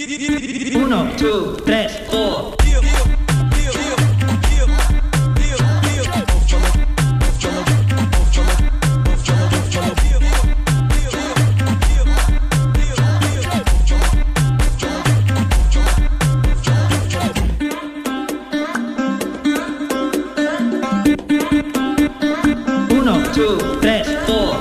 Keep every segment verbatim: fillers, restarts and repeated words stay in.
Uno, two, tres, four. Uno, two, tres, four.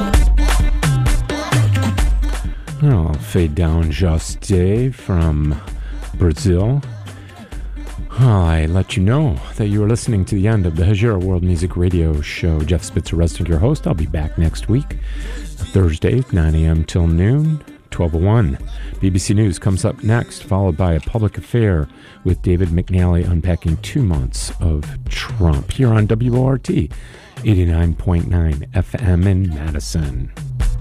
Oh, fade down Juste from Brazil. I let you know that you are listening to the end of the Hejira World Music Radio Show. Jeff Spitzer resting your host. I'll be back next week, Thursday, nine a.m. till noon, twelve oh one. B B C News comes up next, followed by A Public Affair with David McNally unpacking two months of Trump here on W O R T, eighty-nine point nine F M in Madison.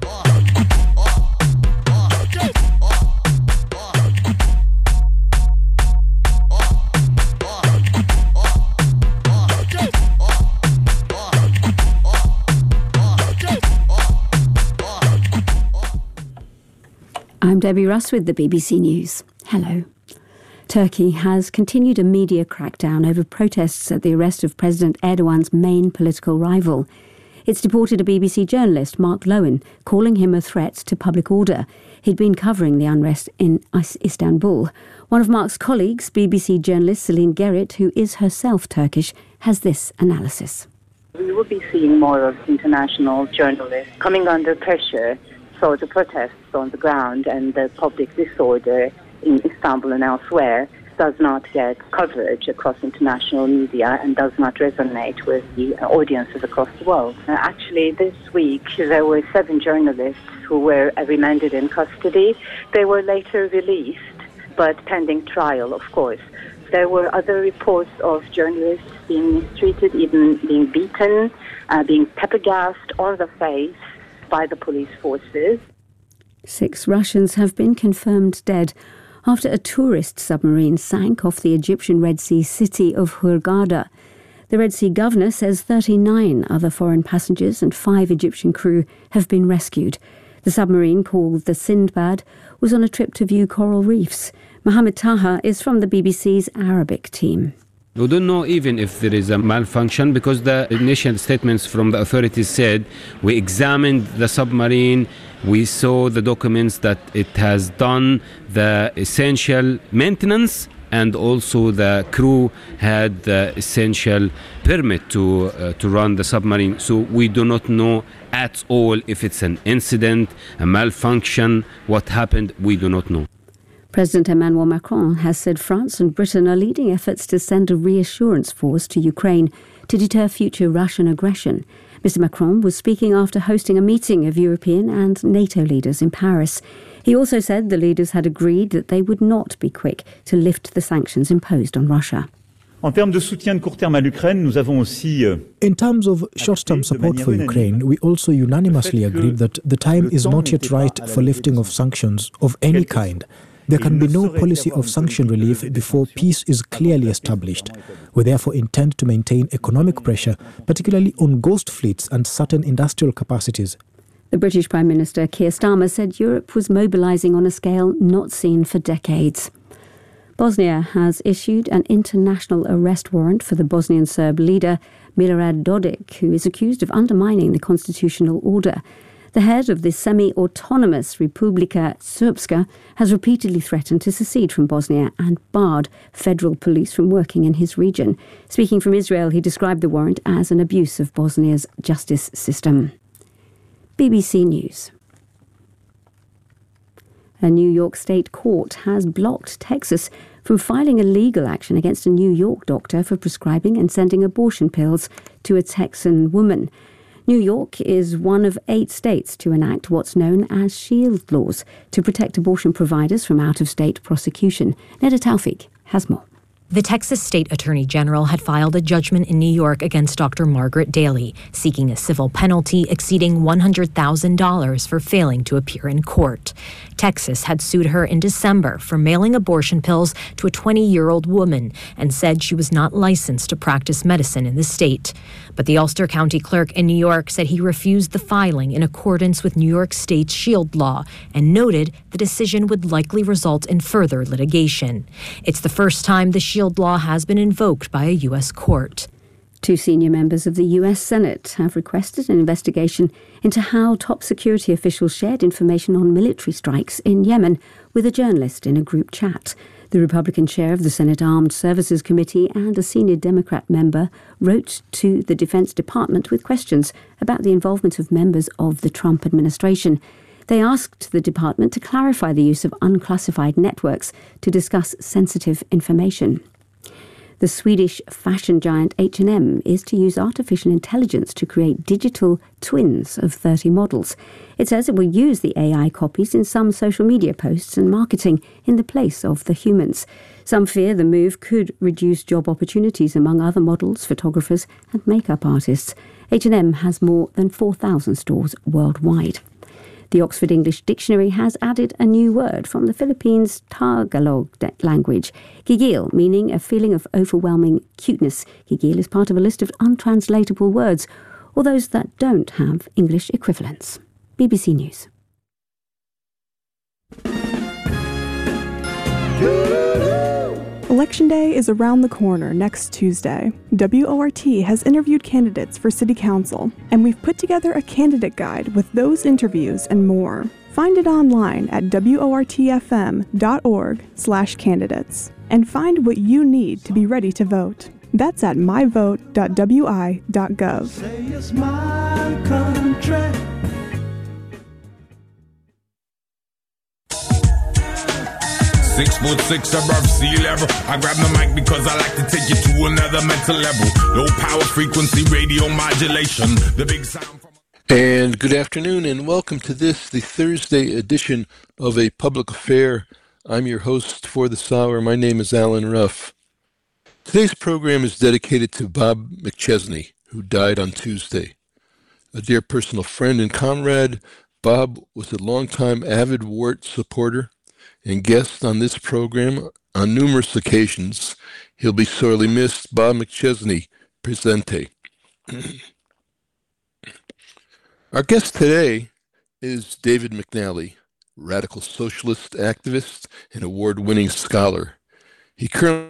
I'm Debbie Russ with the B B C News. Hello. Turkey has continued a media crackdown over protests at the arrest of President Erdogan's main political rival. It's deported a B B C journalist, Mark Lowen, calling him a threat to public order. He'd been covering the unrest in Istanbul. One of Mark's colleagues, B B C journalist Celine Gerrit, who is herself Turkish, has this analysis. We will be seeing more of international journalists coming under pressure. So the protests on the ground and the public disorder in Istanbul and elsewhere does not get coverage across international media and does not resonate with the audiences across the world. Uh, actually, this week there were seven journalists who were remanded in custody. They were later released, but pending trial, of course. There were other reports of journalists being mistreated, even being beaten, uh, being pepper gassed on the face by the police forces. Six Russians have been confirmed dead after a tourist submarine sank off the Egyptian Red Sea city of Hurghada. The Red Sea governor says thirty-nine other foreign passengers and five Egyptian crew have been rescued. The submarine, called the Sindbad, was on a trip to view coral reefs. Mohammed Taha is from the B B C's Arabic team. We don't know even if there is a malfunction because the initial statements from the authorities said we examined the submarine, we saw the documents that it has done the essential maintenance, and also the crew had the essential permit to uh, to run the submarine. So we do not know at all if it's an incident, a malfunction, what happened, we do not know. President Emmanuel Macron has said France and Britain are leading efforts to send a reassurance force to Ukraine to deter future Russian aggression. Mister Macron was speaking after hosting a meeting of European and NATO leaders in Paris. He also said the leaders had agreed that they would not be quick to lift the sanctions imposed on Russia. In terms of short-term support for Ukraine, we also unanimously agreed that the time is not yet right for lifting of sanctions of any kind. There can be no policy of sanction relief before peace is clearly established. We therefore intend to maintain economic pressure, particularly on ghost fleets and certain industrial capacities. The British Prime Minister Keir Starmer said Europe was mobilising on a scale not seen for decades. Bosnia has issued an international arrest warrant for the Bosnian Serb leader Milorad Dodik, who is accused of undermining the constitutional order. The head of the semi-autonomous Republika Srpska has repeatedly threatened to secede from Bosnia and barred federal police from working in his region. Speaking from Israel, he described the warrant as an abuse of Bosnia's justice system. B B C News. A New York state court has blocked Texas from filing a legal action against a New York doctor for prescribing and sending abortion pills to a Texan woman. New York is one of eight states to enact what's known as SHIELD laws to protect abortion providers from out-of-state prosecution. Neda Taufik has more. The Texas State Attorney General had filed a judgment in New York against Doctor Margaret Daly, seeking a civil penalty exceeding one hundred thousand dollars for failing to appear in court. Texas had sued her in December for mailing abortion pills to a twenty-year-old woman and said she was not licensed to practice medicine in the state. But the Ulster County Clerk in New York said he refused the filing in accordance with New York State's SHIELD law and noted the decision would likely result in further litigation. It's the first time the SHIELD law has been invoked by a U S court. Two senior members of the U S Senate have requested an investigation into how top security officials shared information on military strikes in Yemen with a journalist in a group chat. The Republican chair of the Senate Armed Services Committee and a senior Democrat member wrote to the Defense Department with questions about the involvement of members of the Trump administration. They asked the department to clarify the use of unclassified networks to discuss sensitive information. The Swedish fashion giant H and M is to use artificial intelligence to create digital twins of thirty models. It says it will use the A I copies in some social media posts and marketing in the place of the humans. Some fear the move could reduce job opportunities among other models, photographers and makeup artists. H and M has more than four thousand stores worldwide. The Oxford English Dictionary has added a new word from the Philippines' Tagalog language, gigil, meaning a feeling of overwhelming cuteness. Gigil is part of a list of untranslatable words, or those that don't have English equivalents. B B C News. Election Day is around the corner next Tuesday. W O R T has interviewed candidates for City Council, and we've put together a candidate guide with those interviews and more. Find it online at wortfm.org slash candidates and find what you need to be ready to vote. That's at my vote dot w i dot gov. Say it's my country. Six foot six above sea level. I grab the mic because I like to take you to another mental level. Low power frequency radio modulation. The big sound from... And good afternoon and welcome to this, the Thursday edition of A Public Affair. I'm your host for this hour. My name is Alan Ruff. Today's program is dedicated to Bob McChesney, who died on Tuesday. A dear personal friend and comrade, Bob was a longtime avid Wart supporter and guest on this program on numerous occasions. He'll be sorely missed. Bob McChesney, presente. Our guest today is David McNally, radical socialist activist and award-winning scholar. He currently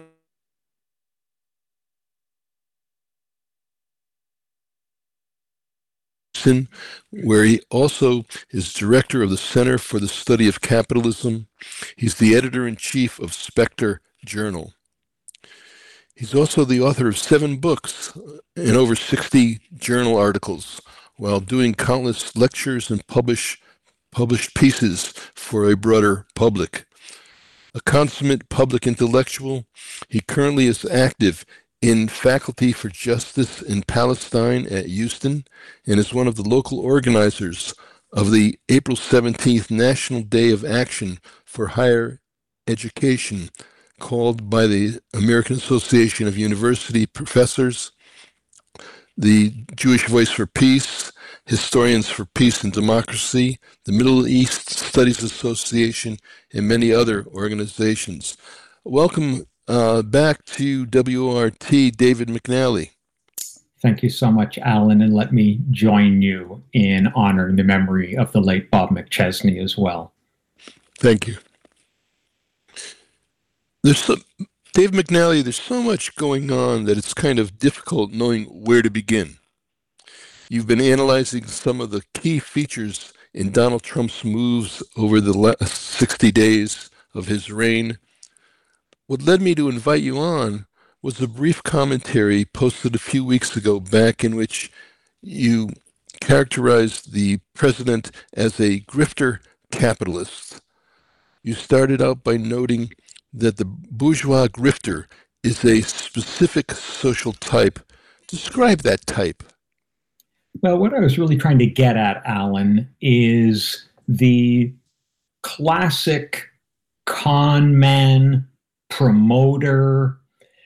where he also is director of the Center for the Study of Capitalism. He's the editor-in-chief of Spectre Journal. He's also the author of seven books and over sixty journal articles, while doing countless lectures and publish, published pieces for a broader public. A consummate public intellectual, he currently is active in Faculty for Justice in Palestine at Houston and is one of the local organizers of the April seventeenth National Day of Action for Higher Education, called by the American Association of University Professors, the Jewish Voice for Peace, Historians for Peace and Democracy, the Middle East Studies Association, and many other organizations. Welcome Uh, back to W O R T, David McNally. Thank you so much, Alan, and let me join you in honoring the memory of the late Bob McChesney as well. Thank you. There's so, Dave McNally, there's so much going on that it's kind of difficult knowing where to begin. You've been analyzing some of the key features in Donald Trump's moves over the last sixty days of his reign. What led me to invite you on was a brief commentary posted a few weeks ago back in which you characterized the president as a grifter capitalist. You started out by noting that the bourgeois grifter is a specific social type. Describe that type. Well, what I was really trying to get at, Alan, is the classic con man, promoter,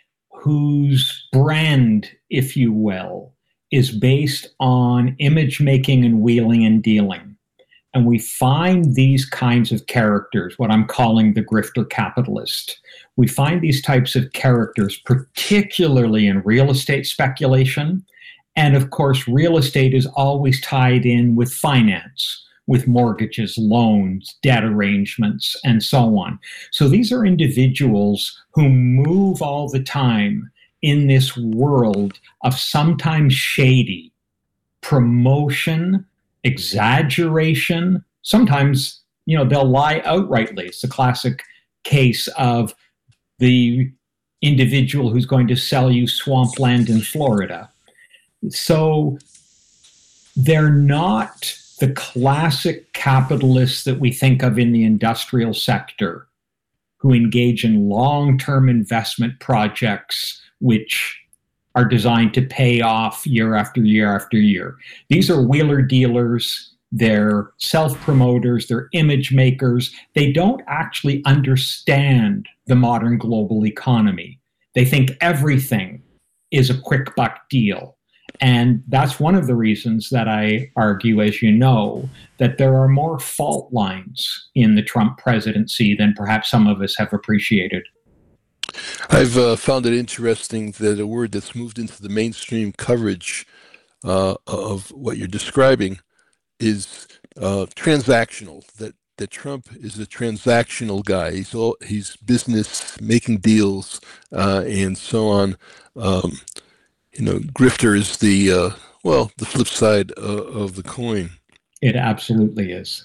whose brand, if you will, is based on image making and wheeling and dealing. And we find these kinds of characters, what I'm calling the grifter capitalist. We find these types of characters, particularly in real estate speculation. And of course, real estate is always tied in with finance, with mortgages, loans, debt arrangements, and so on. So these are individuals who move all the time in this world of sometimes shady promotion, exaggeration. Sometimes, you know, they'll lie outrightly. It's the classic case of the individual who's going to sell you swampland in Florida. So they're not the classic capitalists that we think of in the industrial sector who engage in long-term investment projects which are designed to pay off year after year after year. These are wheeler dealers, they're self-promoters, they're image makers. They don't actually understand the modern global economy. They think everything is a quick buck deal. And that's one of the reasons that I argue, as you know, that there are more fault lines in the Trump presidency than perhaps some of us have appreciated. I've uh, found it interesting that a word that's moved into the mainstream coverage uh, of what you're describing is uh, transactional, that, that Trump is a transactional guy. He's all, he's business, making deals, uh, and so on. Um, you know, grifter is the, uh, well, the flip side uh, of the coin. It absolutely is.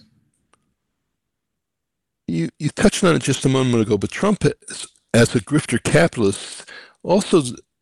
You, you touched on it just a moment ago, but Trump is, as a grifter capitalist, also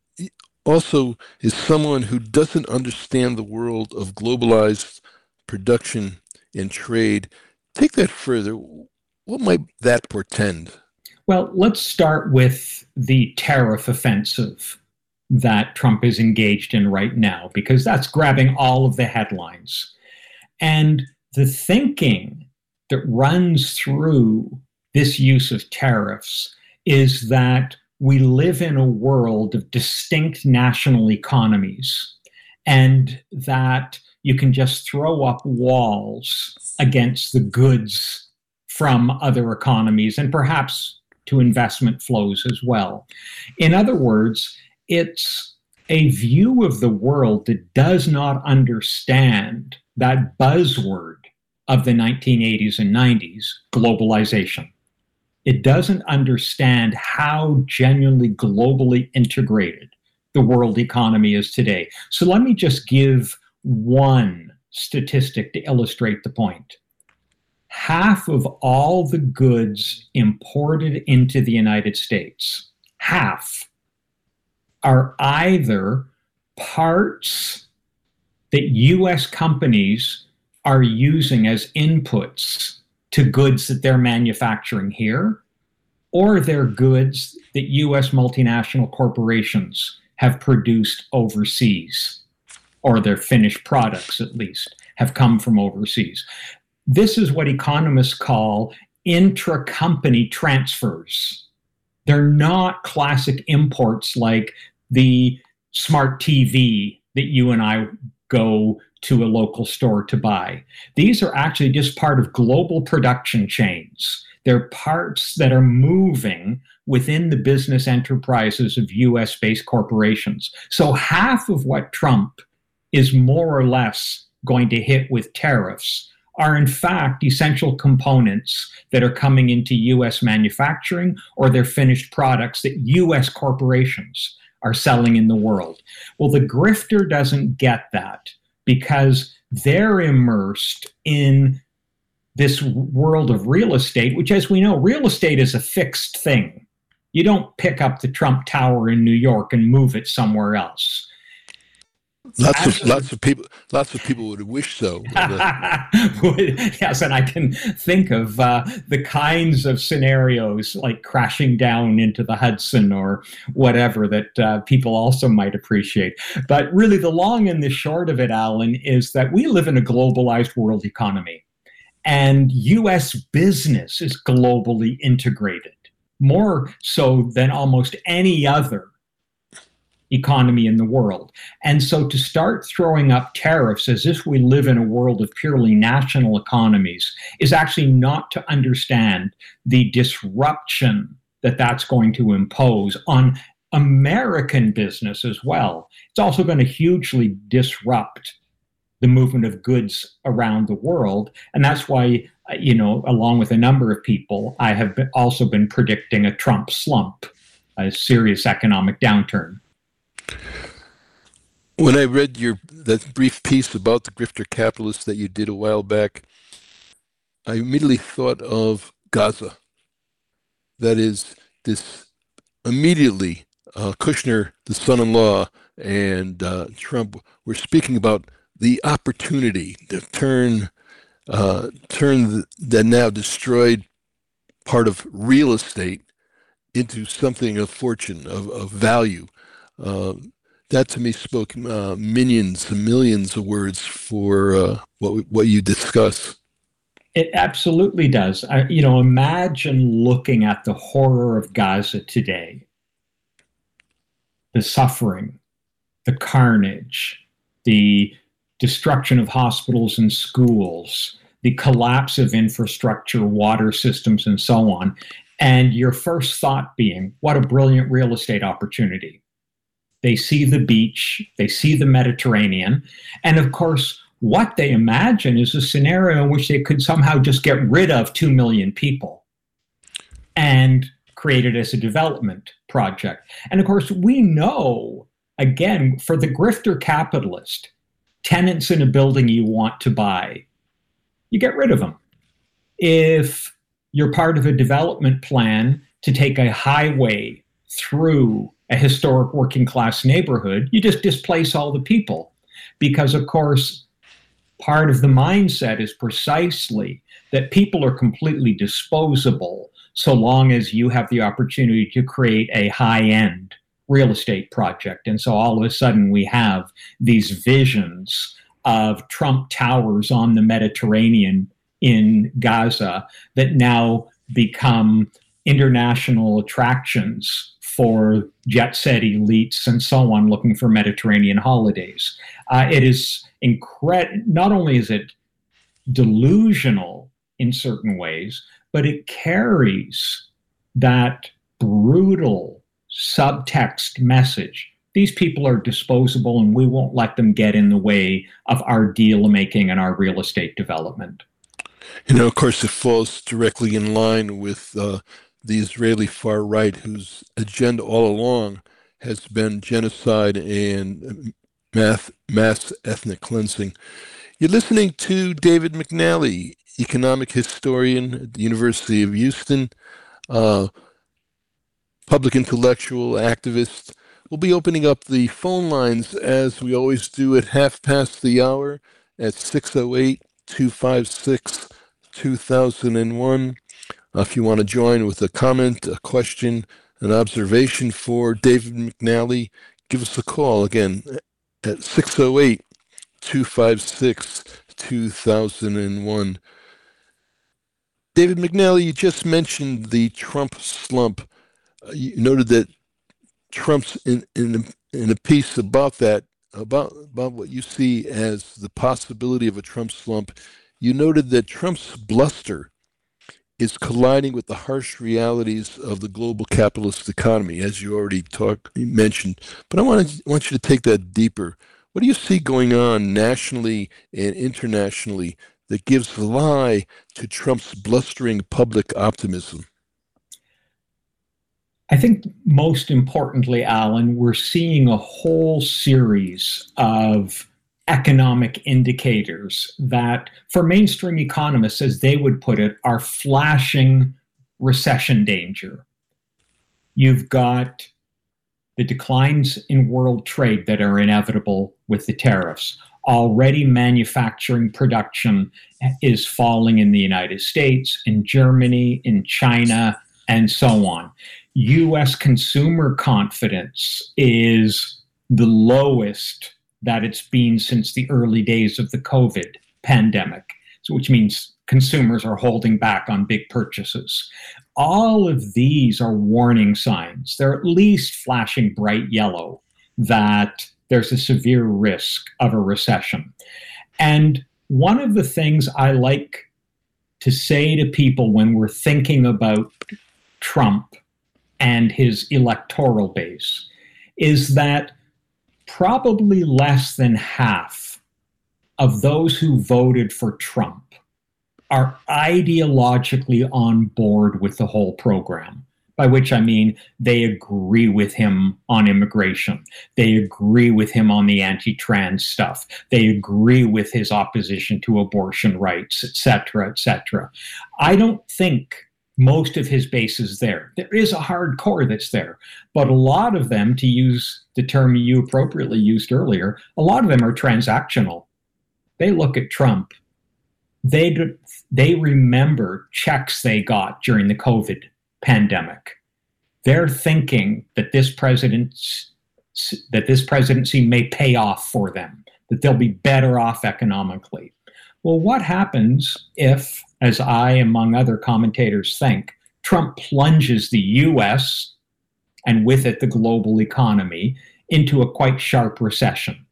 also is someone who doesn't understand the world of globalized production and trade. Take that further. What might that portend? Well, let's start with the tariff offensive that Trump is engaged in right now, because that's grabbing all of the headlines. And the thinking that runs through this use of tariffs is that we live in a world of distinct national economies, and that you can just throw up walls against the goods from other economies and perhaps to investment flows as well. In other words, it's a view of the world that does not understand that buzzword of the nineteen eighties and nineties, globalization. It doesn't understand how genuinely globally integrated the world economy is today. So let me just give one statistic to illustrate the point. Half of all the goods imported into the United States, half, are either parts that U S companies are using as inputs to goods that they're manufacturing here, or they're goods that U S multinational corporations have produced overseas, or their finished products, at least, have come from overseas. This is what economists call intra-company transfers. They're not classic imports like the smart T V that you and I go to a local store to buy. These are actually just part of global production chains. They're parts that are moving within the business enterprises of U S-based corporations. So half of what Trump is more or less going to hit with tariffs are in fact essential components that are coming into U S manufacturing, or they're finished products that U S corporations are selling in the world. Well, the grifter doesn't get that, because they're immersed in this world of real estate, which, as we know, real estate is a fixed thing. You don't pick up the Trump Tower in New York and move it somewhere else. Lots Actually, of lots of people lots of people would wish so. Yes, and I can think of uh, the kinds of scenarios like crashing down into the Hudson or whatever that uh, people also might appreciate. But really, the long and the short of it, Alan, is that we live in a globalized world economy, and U S business is globally integrated, more so than almost any other economy in the world. And so to start throwing up tariffs as if we live in a world of purely national economies is actually not to understand the disruption that that's going to impose on American business as well. It's also going to hugely disrupt the movement of goods around the world. And that's why, you know, along with a number of people, I have been also been predicting a Trump slump, a serious economic downturn. When I read your that brief piece about the grifter capitalists that you did a while back, I immediately thought of Gaza. That is, this immediately, uh, Kushner, the son-in-law, and uh, Trump were speaking about the opportunity to turn uh, turn the, the now destroyed part of real estate into something of fortune, of, of value. Uh, that to me spoke uh, millions and millions of words for uh, what what you discuss. It absolutely does. I, you know, imagine looking at the horror of Gaza today, the suffering, the carnage, the destruction of hospitals and schools, the collapse of infrastructure, water systems, and so on. And your first thought being, what a brilliant real estate opportunity. They see the beach, they see the Mediterranean, and of course, what they imagine is a scenario in which they could somehow just get rid of two million people and create it as a development project. And of course, we know, again, for the grifter capitalist, tenants in a building you want to buy, you get rid of them. If you're part of a development plan to take a highway through a historic working class neighborhood, you just displace all the people. Because, of course, part of the mindset is precisely that people are completely disposable so long as you have the opportunity to create a high-end real estate project. And so all of a sudden we have these visions of Trump Towers on the Mediterranean in Gaza that now become international attractions for jet-set elites and so on looking for Mediterranean holidays. Uh, it is incredible. Not only is it delusional in certain ways, but it carries that brutal subtext message. These people are disposable and we won't let them get in the way of our deal making and our real estate development. You know, of course, it falls directly in line with uh, the Israeli far right, whose agenda all along has been genocide and mass, mass ethnic cleansing. You're listening to David McNally, economic historian at the University of Houston, uh, public intellectual, activist. We'll be opening up the phone lines as we always do at half past the hour at six oh eight, two five six, two thousand one. Uh, if you want to join with a comment, a question, an observation for David McNally, give us a call again at six oh eight, two five six, two thousand one. David McNally, you just mentioned the Trump slump. Uh, you noted that Trump's in, in, in a piece about that, about, about what you see as the possibility of a Trump slump. You noted that Trump's bluster is colliding with the harsh realities of the global capitalist economy, as you already talked, you mentioned. But I want to, want you to take that deeper. What do you see going on nationally and internationally that gives the lie to Trump's blustering public optimism? I think most importantly, Alan, we're seeing a whole series of economic indicators that, for mainstream economists, as they would put it, are flashing recession danger. You've got the declines in world trade that are inevitable with the tariffs. Already manufacturing production is falling in the United States, in Germany, in China, and so on. U S consumer confidence is the lowest that it's been since the early days of the COVID pandemic, so which means consumers are holding back on big purchases. All of these are warning signs. They're at least flashing bright yellow that there's a severe risk of a recession. And one of the things I like to say to people when we're thinking about Trump and his electoral base is that probably less than half of those who voted for Trump are ideologically on board with the whole program, by which I mean they agree with him on immigration. They agree with him on the anti-trans stuff. They agree with his opposition to abortion rights, et cetera, et cetera. I don't think most of his base is there. There is a hardcore that's there, but a lot of them, to use the term you appropriately used earlier, a lot of them are transactional. They look at Trump. They, they remember checks they got during the COVID pandemic. They're thinking that this president's, that this presidency may pay off for them, that they'll be better off economically. Well, what happens if, as I, among other commentators, think, Trump plunges the U S and with it the global economy into a quite sharp recession?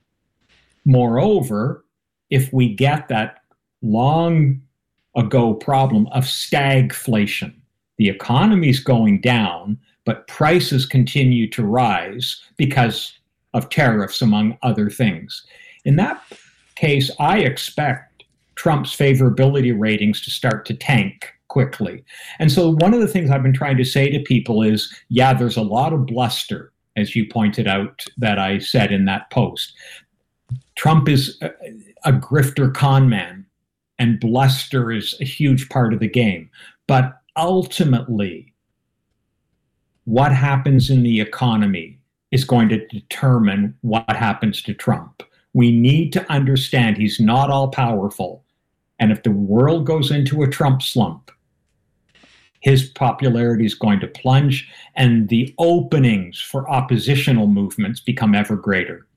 Moreover, if we get that long ago problem of stagflation, the economy's going down, but prices continue to rise because of tariffs, among other things. In that case, I expect Trump's favorability ratings to start to tank quickly. And so one of the things I've been trying to say to people is, yeah, there's a lot of bluster, as you pointed out, that I said in that post. Trump is a, a grifter con man, and bluster is a huge part of the game. But ultimately, what happens in the economy is going to determine what happens to Trump. We need to understand he's not all powerful. And if the world goes into a Trump slump, his popularity is going to plunge and the openings for oppositional movements become ever greater.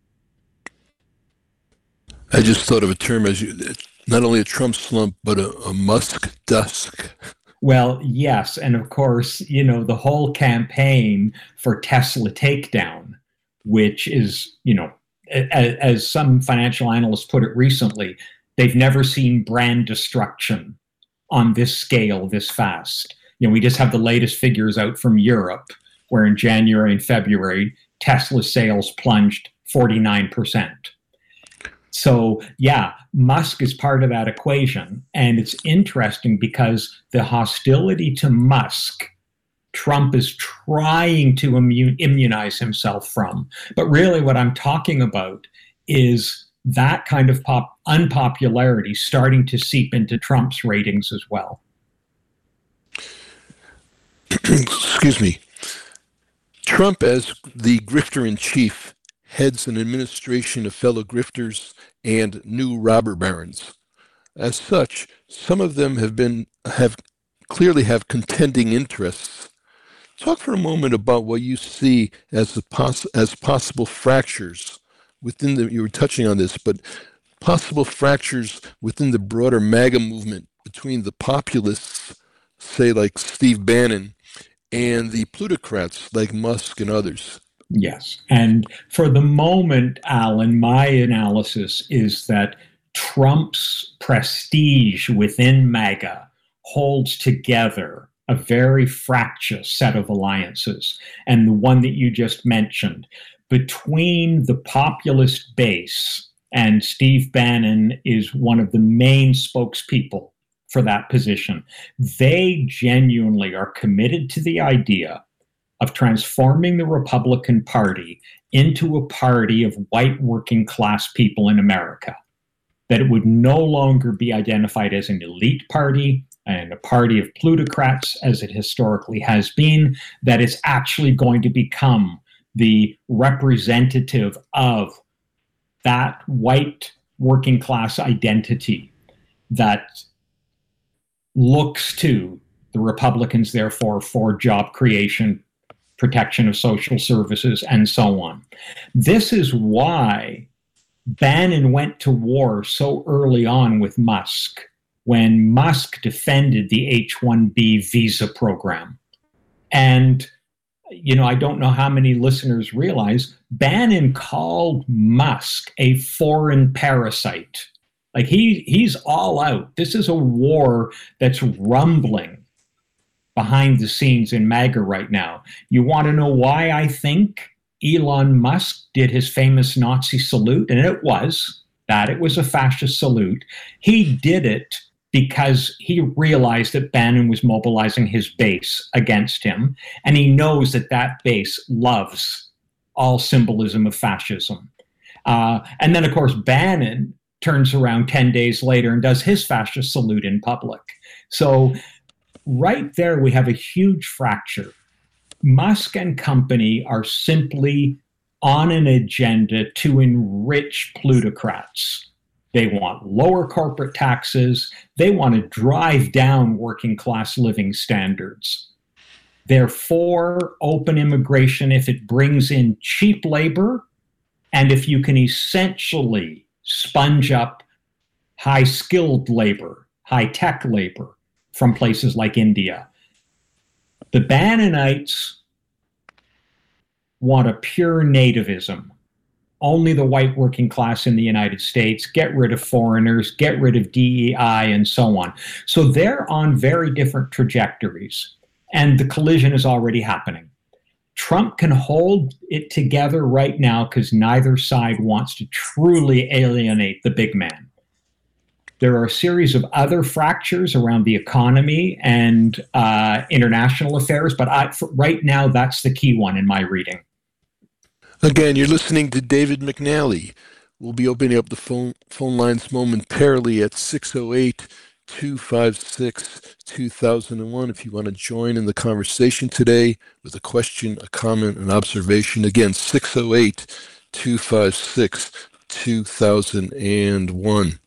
I just thought of a term as you, not only a Trump slump, but a, a Musk dusk. Well, yes. And of course, you know, the whole campaign for Tesla takedown, which is, you know, as, as some financial analysts put it recently, they've never seen brand destruction on this scale this fast. You know, we just have the latest figures out from Europe, where in January and February, Tesla sales plunged forty-nine percent. So, yeah, Musk is part of that equation. And it's interesting because the hostility to Musk, Trump is trying to immun- immunize himself from. But really what I'm talking about is that kind of pop- unpopularity starting to seep into Trump's ratings as well. Excuse me. Trump, as the grifter in chief, heads an administration of fellow grifters and new robber barons. As such, some of them have been have clearly have contending interests. Talk for a moment about what you see as the poss- as possible fractures within the, you were touching on this, but possible fractures within the broader MAGA movement between the populists, say like Steve Bannon, and the plutocrats like Musk and others. Yes. And for the moment, Alan, my analysis is that Trump's prestige within MAGA holds together a very fractious set of alliances. And the one that you just mentioned, between the populist base, and Steve Bannon is one of the main spokespeople for that position, they genuinely are committed to the idea of transforming the Republican Party into a party of white working class people in America, that it would no longer be identified as an elite party and a party of plutocrats as it historically has been, that it's actually going to become the representative of that white working class identity that looks to the Republicans, therefore, for job creation, protection of social services, and so on. This is why Bannon went to war so early on with Musk, when Musk defended the H one B visa program. And you know, I don't know how many listeners realize Bannon called Musk a foreign parasite. Like he he's all out. This is a war that's rumbling behind the scenes in MAGA right now. You want to know why I think Elon Musk did his famous Nazi salute? And it was that. It was a fascist salute. He did it because he realized that Bannon was mobilizing his base against him. And he knows that that base loves all symbolism of fascism. Uh, and then, of course, Bannon turns around ten days later and does his fascist salute in public. So right there, we have a huge fracture. Musk and company are simply on an agenda to enrich plutocrats. They want lower corporate taxes. They want to drive down working class living standards. They're for open immigration if it brings in cheap labor and if you can essentially sponge up high-skilled labor, high-tech labor from places like India. The Bannonites want a pure nativism. Only the white working class in the United States, get rid of foreigners, get rid of D E I, and so on. So they're on very different trajectories, and the collision is already happening. Trump can hold it together right now because neither side wants to truly alienate the big man. There are a series of other fractures around the economy and uh, international affairs, but I, for right now, that's the key one in my reading. Again, you're listening to David McNally. We'll be opening up the phone phone lines momentarily at six oh eight, two five six, two thousand one if you want to join in the conversation today with a question, a comment, an observation. Again, six oh eight, two five six, two thousand one.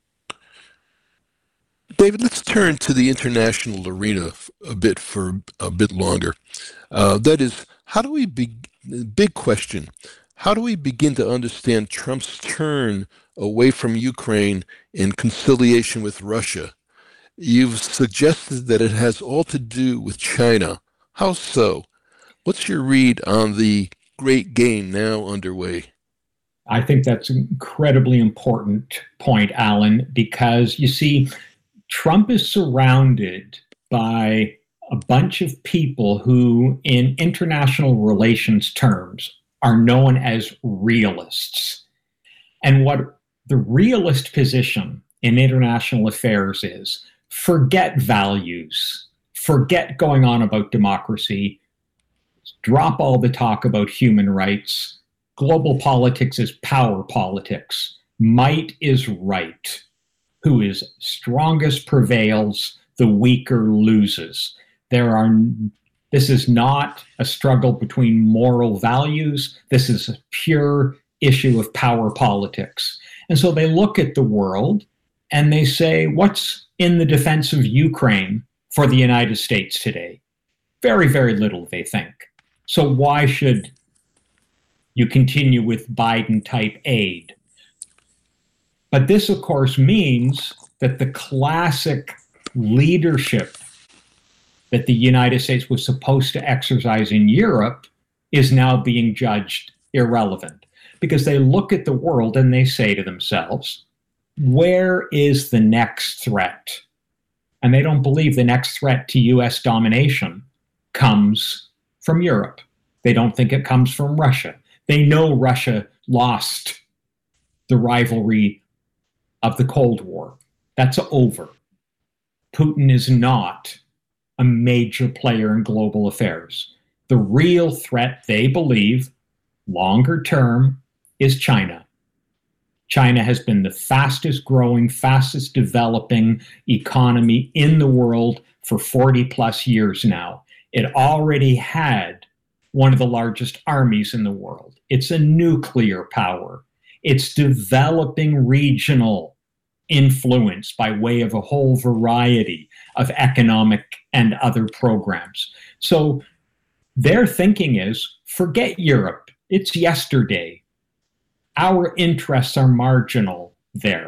David, let's turn to the international arena a bit for a bit longer. Uh, that is, how do we begin? Big question. How do we begin to understand Trump's turn away from Ukraine in conciliation with Russia? You've suggested that it has all to do with China. How so? What's your read on the great game now underway? I think that's an incredibly important point, Alan, because you see, Trump is surrounded by a bunch of people who, in international relations terms, are known as realists. And what the realist position in international affairs is, forget values, forget going on about democracy, drop all the talk about human rights. Global politics is power politics. Might is right. Who is strongest prevails, the weaker loses. There are, this is not a struggle between moral values. This is a pure issue of power politics. And so they look at the world and they say, what's in the defense of Ukraine for the United States today? Very, very little, they think. So why should you continue with Biden-type aid? But this, of course, means that the classic leadership that the United States was supposed to exercise in Europe is now being judged irrelevant, because they look at the world and they say to themselves, where is the next threat? And they don't believe the next threat to U S domination comes from Europe. They don't think it comes from Russia. They know Russia lost the rivalry of the Cold War. That's over. Putin is not a major player in global affairs. The real threat, they believe, longer term, is China. China has been the fastest growing, fastest developing economy in the world for forty plus years now. It already had one of the largest armies in the world. It's a nuclear power. It's developing regional influence by way of a whole variety of economic and other programs. So their thinking is, forget Europe. It's yesterday. Our interests are marginal there.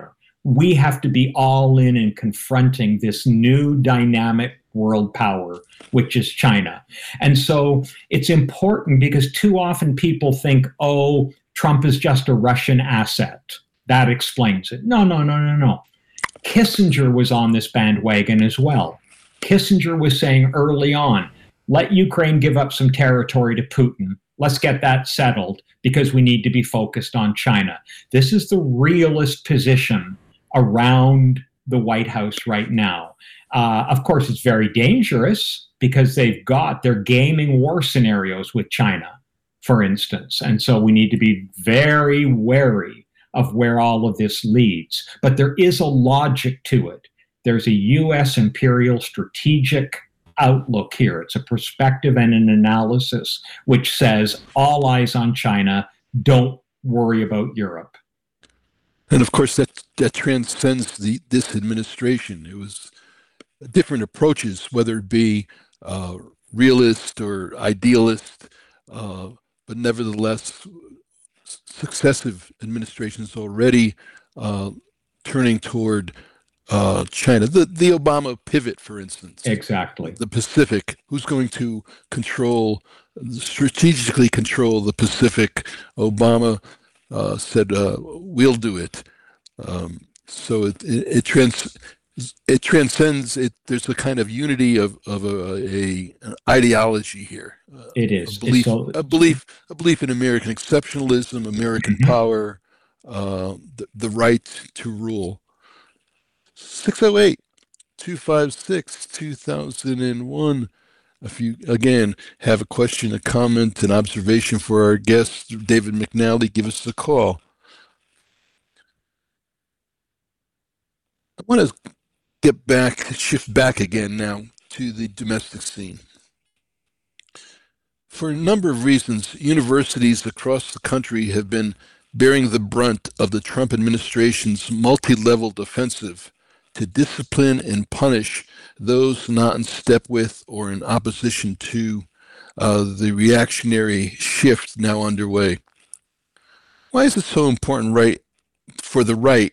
we have to be all in in confronting this new dynamic world power, which is China. And so it's important because too often people think, oh, Trump is just a Russian asset. That explains it. No, no, no, no, no. Kissinger was on this bandwagon as well. Kissinger was saying early on, let Ukraine give up some territory to Putin. Let's get that settled because we need to be focused on China. This is the realist position around the White House right now. Uh, of course, it's very dangerous because they've got, they're gaming war scenarios with China, for instance. And so we need to be very wary of where all of this leads. But there is a logic to it. There's a U S imperial strategic outlook here. It's a perspective and an analysis which says all eyes on China, don't worry about Europe. And of course, that that transcends the this administration. It was different approaches, whether it be uh, realist or idealist, uh, but nevertheless, successive administrations already uh, turning toward uh, China. The the Obama pivot, for instance. Exactly. The Pacific. Who's going to control, strategically control the Pacific? Obama uh, said, uh, "We'll do it." Um, so it it, it trans. It transcends it. There's a kind of unity of of a, a an ideology here. Uh, it is a belief, all, a belief, a belief in American exceptionalism, American mm-hmm. power, uh, the the right to rule. six oh eight, two five six, two thousand one. If you again have a question, a comment, an observation for our guest David McNally, give us a call. I want to get back, shift back again now to the domestic scene. For a number of reasons, universities across the country have been bearing the brunt of the Trump administration's multi-leveled offensive to discipline and punish those not in step with or in opposition to uh, the reactionary shift now underway. Why is it so important right for the right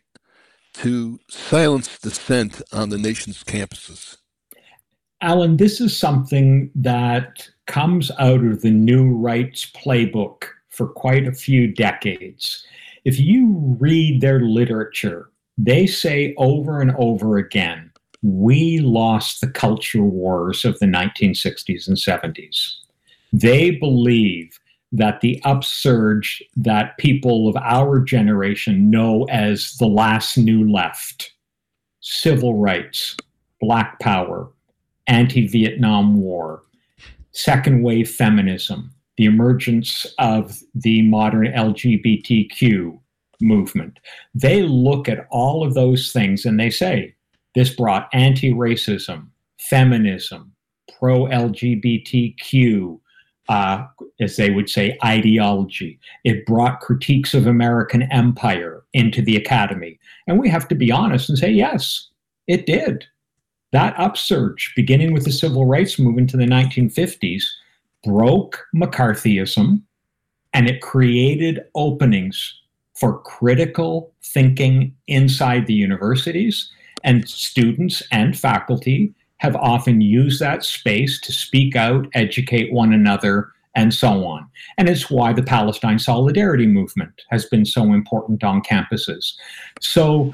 to silence dissent on the nation's campuses? Alan, this is something that comes out of the New Right's playbook for quite a few decades. If you read their literature, they say over and over again, we lost the culture wars of the nineteen sixties and seventies. They believe that the upsurge that people of our generation know as the last new left, civil rights, Black power, anti-Vietnam War, second wave feminism, the emergence of the modern L G B T Q movement. They look at all of those things and they say, this brought anti-racism, feminism, pro-L G B T Q, Uh, as they would say, ideology. It brought critiques of American empire into the academy. And we have to be honest and say, yes, it did. That upsurge, beginning with the civil rights movement in the nineteen fifties, broke McCarthyism, and it created openings for critical thinking inside the universities, and students and faculty have often used that space to speak out, educate one another, and so on. And it's why the Palestine Solidarity Movement has been so important on campuses. So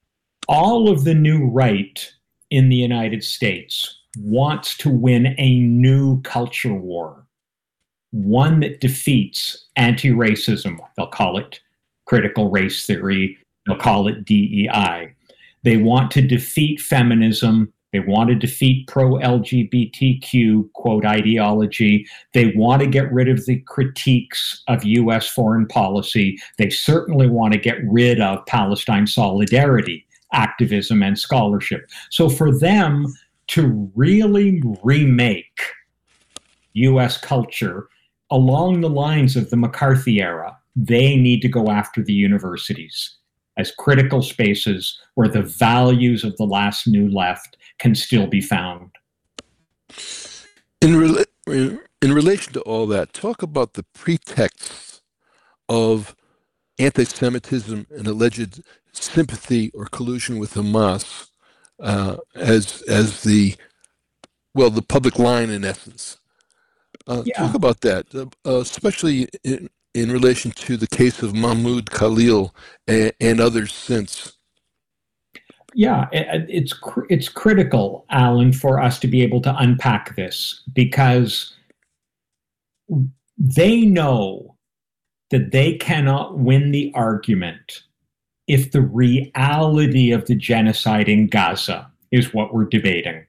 all of the new right in the United States wants to win a new culture war, one that defeats anti-racism. They'll call it critical race theory. They'll call it D E I. They want to defeat feminism. They want to defeat pro-L G B T Q, quote, ideology. They want to get rid of the critiques of U S foreign policy. They certainly want to get rid of Palestine solidarity, activism, and scholarship. So for them to really remake U S culture along the lines of the McCarthy era, they need to go after the universities as critical spaces where the values of the last new left can still be found. In, re- in relation to all that, talk about the pretexts of anti-Semitism and alleged sympathy or collusion with Hamas uh, as as the well the public line in essence. Uh, yeah. Talk about that, uh, especially in, in relation to the case of Mahmoud Khalil and, and others since. Yeah, it, it's cr- it's critical, Alan, for us to be able to unpack this, because they know that they cannot win the argument if the reality of the genocide in Gaza is what we're debating.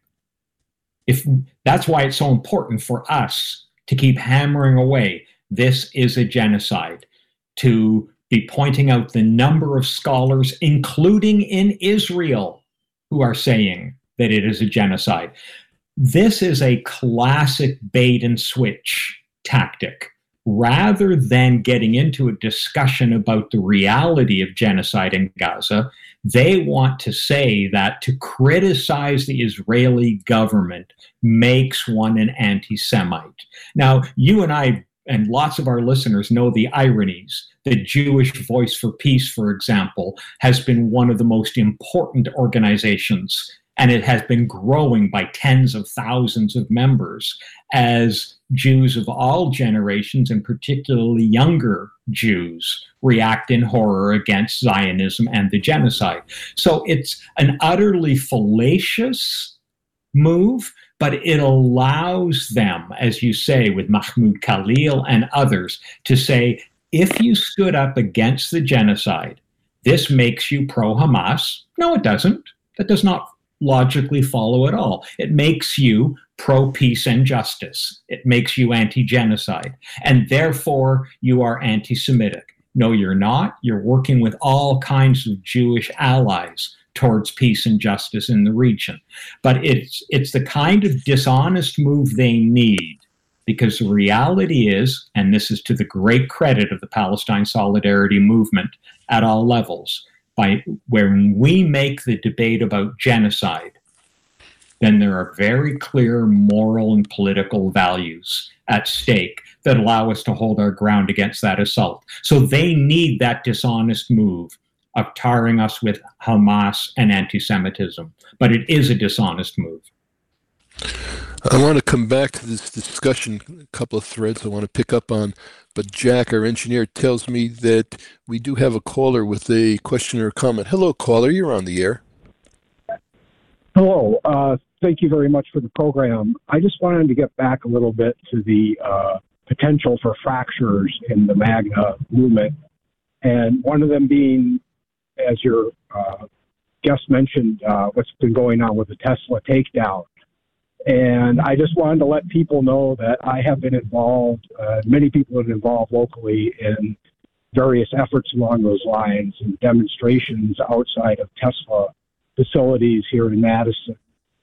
If that's why it's so important for us to keep hammering away, this is a genocide, to be pointing out the number of scholars, including in Israel, who are saying that it is a genocide. This is a classic bait and switch tactic. Rather than getting into a discussion about the reality of genocide in Gaza, they want to say that to criticize the Israeli government makes one an anti-Semite. Now, you and I and lots of our listeners know the ironies. The Jewish Voice for Peace, for example, has been one of the most important organizations, and it has been growing by tens of thousands of members as Jews of all generations, and particularly younger Jews, react in horror against Zionism and the genocide. So it's an utterly fallacious move, but it allows them, as you say, with Mahmoud Khalil and others, to say, if you stood up against the genocide, this makes you pro-Hamas. No, it doesn't. That does not logically follow at all. It makes you pro-peace and justice. It makes you anti-genocide. And therefore, you are anti-Semitic. No, you're not. You're working with all kinds of Jewish allies towards peace and justice in the region. But it's it's the kind of dishonest move they need, because the reality is, and this is to the great credit of the Palestine Solidarity Movement at all levels, by when we make the debate about genocide, then there are very clear moral and political values at stake that allow us to hold our ground against that assault. So they need that dishonest move of tarring us with Hamas and anti-Semitism. But it is a dishonest move. I want to come back to this discussion, a couple of threads I want to pick up on, but Jack, our engineer, tells me that we do have a caller with a question or comment. Hello, caller, you're on the air. Hello, uh, thank you very much for the program. I just wanted to get back a little bit to the uh, potential for fractures in the MAGNA movement, and one of them being, as your uh, guest mentioned, uh, what's been going on with the Tesla takedown. And I just wanted to let people know that I have been involved, uh, many people have been involved locally in various efforts along those lines and demonstrations outside of Tesla facilities here in Madison.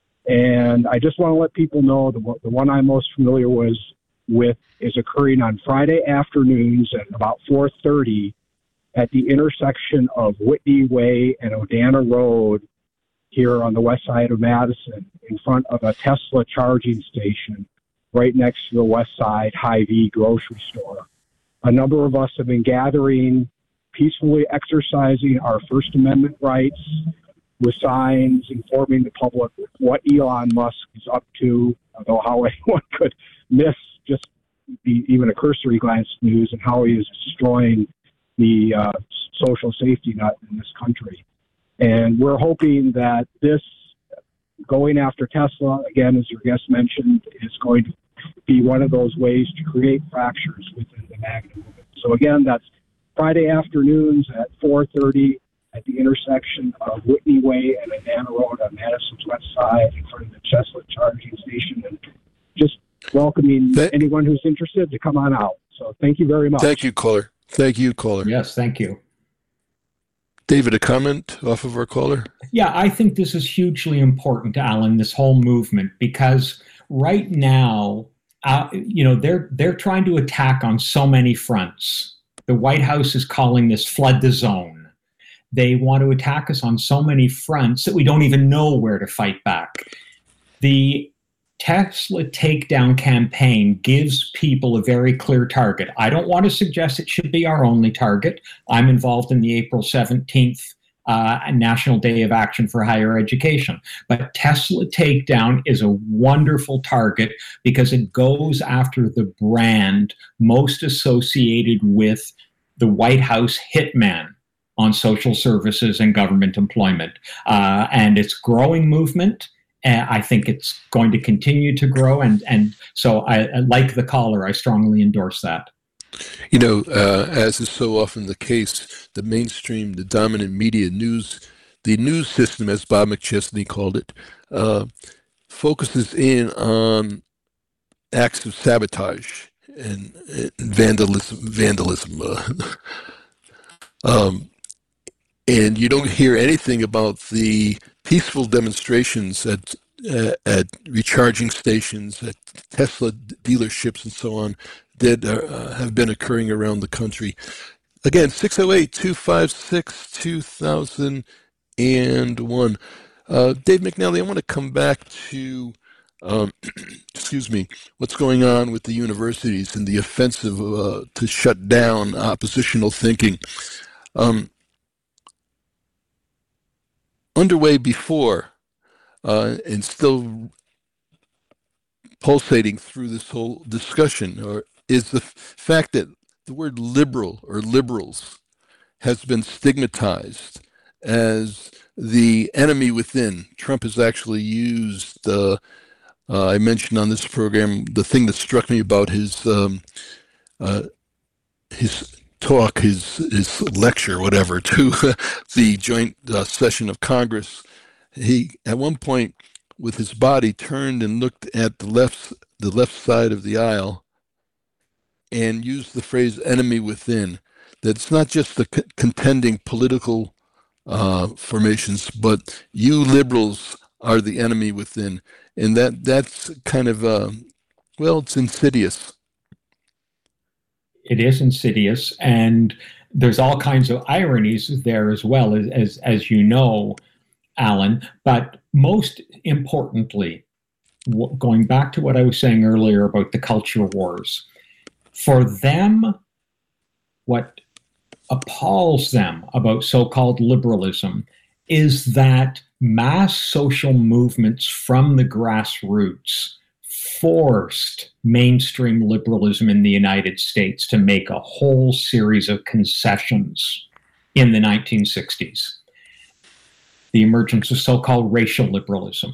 And I just want to let people know that the one I'm most familiar was with is occurring on Friday afternoons at about four thirty at the intersection of Whitney Way and Odana Road here on the west side of Madison, in front of a Tesla charging station right next to the West Side Hy-Vee grocery store. A number of us have been gathering, peacefully exercising our First Amendment rights with signs informing the public what Elon Musk is up to, although how anyone could miss just the, even a cursory glance at news, and how he is destroying the uh, social safety net in this country. And we're hoping that this, going after Tesla, again, as your guest mentioned, is going to be one of those ways to create fractures within the MAGNA movement. So again, that's Friday afternoons at four thirty at the intersection of Whitney Way and Odana Road on Madison's west side in front of the Tesla charging station. And just welcoming Th- anyone who's interested to come on out. So thank you very much. Thank you, caller. Thank you, caller. Yes, thank you. David, a comment off of our caller? Yeah, I think this is hugely important, Alan, this whole movement, because right now, uh, you know, they're they're trying to attack on so many fronts. The White House is calling this flood the zone. They want to attack us on so many fronts that we don't even know where to fight back. The Tesla takedown campaign gives people a very clear target. I don't want to suggest it should be our only target. I'm involved in the April seventeenth uh, a National Day of Action for Higher Education. But Tesla Takedown is a wonderful target because it goes after the brand most associated with the White House hitman on social services and government employment. Uh, and it's growing movement. Uh, I think it's going to continue to grow. And, and so I, I like the caller. I strongly endorse that. You know, uh, as is so often the case, the mainstream, the dominant media news, the news system, as Bob McChesney called it, uh, focuses in on acts of sabotage and, and vandalism. Vandalism, uh, um, and you don't hear anything about the peaceful demonstrations at uh, at recharging stations, at Tesla dealerships, and so on, that uh, have been occurring around the country. Again, six oh eight, two five six, two thousand one. Uh, Dave McNally, I want to come back to, um, excuse me, what's going on with the universities and the offensive uh, to shut down oppositional thinking. Um, underway before uh, and still pulsating through this whole discussion or is the fact that the word liberal or liberals has been stigmatized as the enemy within. Trump has actually used, uh, uh, I mentioned on this program, the thing that struck me about his um, uh, his talk, his his lecture, whatever, to the joint uh, session of Congress. He, at one point, with his body, turned and looked at the left the left side of the aisle and used the phrase enemy within, that it's not just the c- contending political uh, formations, but you liberals are the enemy within. And that that's kind of, uh, well, it's insidious. It is insidious. And there's all kinds of ironies there as well, as, as, as you know, Alan. But most importantly, w- going back to what I was saying earlier about the culture wars, for them, what appalls them about so-called liberalism is that mass social movements from the grassroots forced mainstream liberalism in the United States to make a whole series of concessions in the nineteen sixties. The emergence of so-called racial liberalism.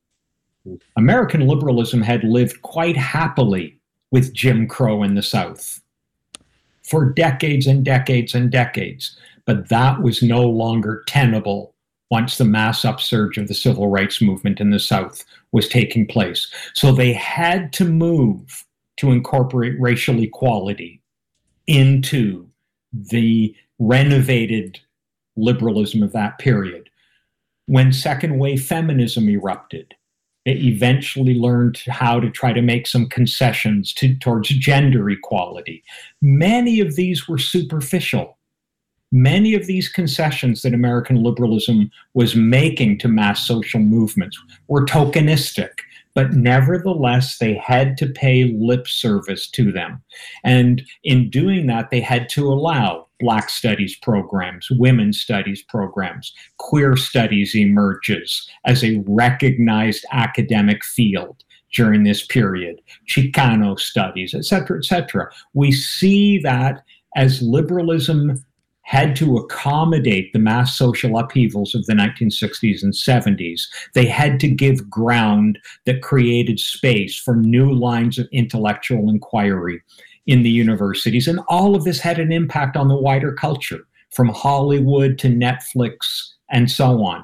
American liberalism had lived quite happily with Jim Crow in the South for decades and decades and decades. But that was no longer tenable once the mass upsurge of the civil rights movement in the South was taking place. So they had to move to incorporate racial equality into the renovated liberalism of that period. When second wave feminism erupted, they eventually learned how to try to make some concessions to, towards gender equality. Many of these were superficial. Many of these concessions that American liberalism was making to mass social movements were tokenistic, but nevertheless, they had to pay lip service to them. And in doing that, they had to allow Black studies programs, women's studies programs, queer studies emerges as a recognized academic field during this period, Chicano studies, et cetera, et cetera. We see that as liberalism had to accommodate the mass social upheavals of the nineteen sixties and seventies, they had to give ground that created space for new lines of intellectual inquiry in the universities. And all of this had an impact on the wider culture, from Hollywood to Netflix and so on.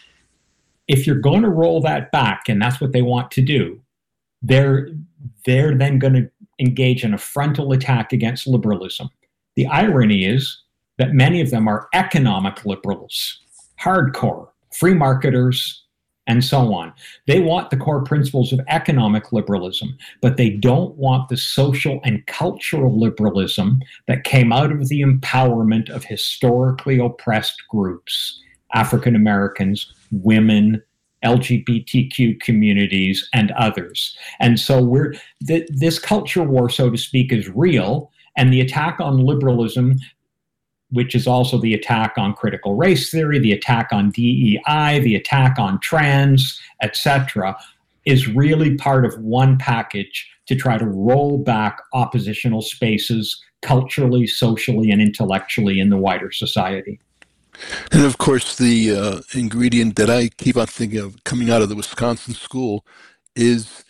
If you're going to roll that back, and that's what they want to do, they're, they're then going to engage in a frontal attack against liberalism. The irony is that many of them are economic liberals, hardcore, free marketers, and so on. They want the core principles of economic liberalism, but they don't want the social and cultural liberalism that came out of the empowerment of historically oppressed groups, African Americans, women, L G B T Q communities, and others. And so we're th- this culture war, so to speak, is real, and the attack on liberalism which is also the attack on critical race theory, the attack on D E I, the attack on trans, et cetera, is really part of one package to try to roll back oppositional spaces culturally, socially, and intellectually in the wider society. And of course, the uh, ingredient that I keep on thinking of coming out of the Wisconsin school is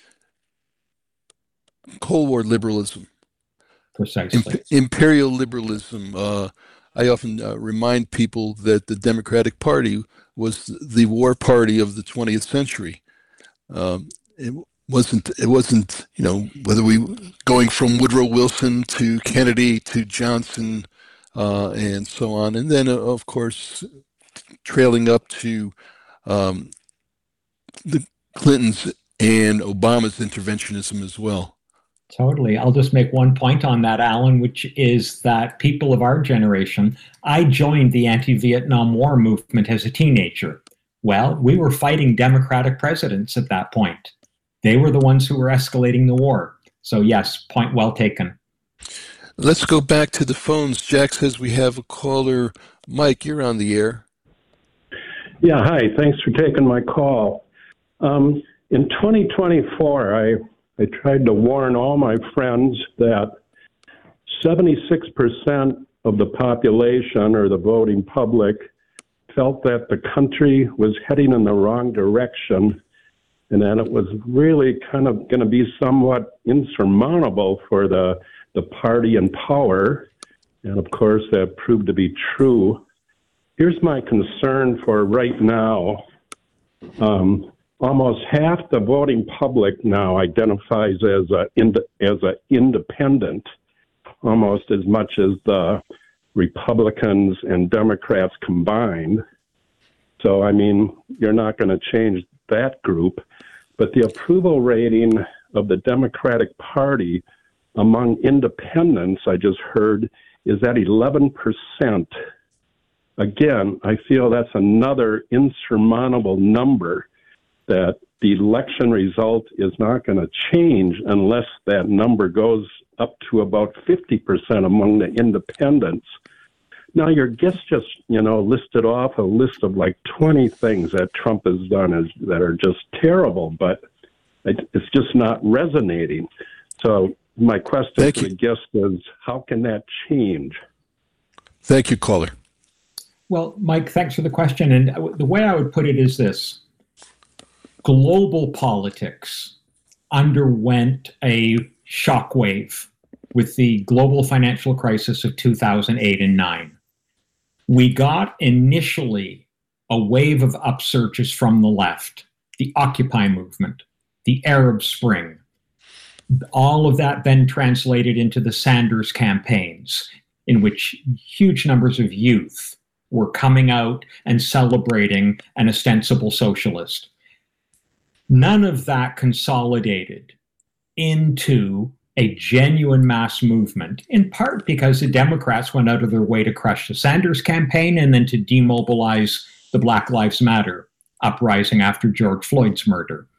Cold War liberalism. Precisely. Imp- imperial liberalism. Uh, I often uh, remind people that the Democratic Party was the war party of the twentieth century. Um, it wasn't, it wasn't, you know, whether we going from Woodrow Wilson to Kennedy to Johnson uh, and so on. And then, uh, of course, trailing up to um, the Clintons and Obama's interventionism as well. Totally. I'll just make one point on that, Alan, which is that people of our generation, I joined the anti-Vietnam War movement as a teenager. Well, we were fighting Democratic presidents at that point. They were the ones who were escalating the war. So yes, point well taken. Let's go back to the phones. Jack says we have a caller. Mike, you're on the air. Yeah, hi. Thanks for taking my call. Um, in twenty twenty-four, I, I tried to warn all my friends that seventy-six percent of the population or the voting public felt that the country was heading in the wrong direction and that it was really kind of going to be somewhat insurmountable for the, the party in power. And of course, that proved to be true. Here's my concern for right now. Um, almost half the voting public now identifies as a, as a independent, almost as much as the Republicans and Democrats combined. So, I mean, you're not going to change that group. But the approval rating of the Democratic Party among independents, I just heard, is at eleven percent. Again, I feel that's another insurmountable number that the election result is not going to change unless that number goes up to about fifty percent among the independents. Now, your guest just, you know, listed off a list of like twenty things that Trump has done is, that are just terrible, but it, it's just not resonating. So my question Thank to you. the guest is, how can that change? Thank you, caller. Well, Mike, thanks for the question. And the way I would put it is this. Global politics underwent a shockwave with the global financial crisis of two thousand eight and nine. We got initially a wave of upsurges from the left, the Occupy movement, the Arab Spring. All of that then translated into the Sanders campaigns, in which huge numbers of youth were coming out and celebrating an ostensible socialist. None of that consolidated into a genuine mass movement, in part because the Democrats went out of their way to crush the Sanders campaign and then to demobilize the Black Lives Matter uprising after George Floyd's murder.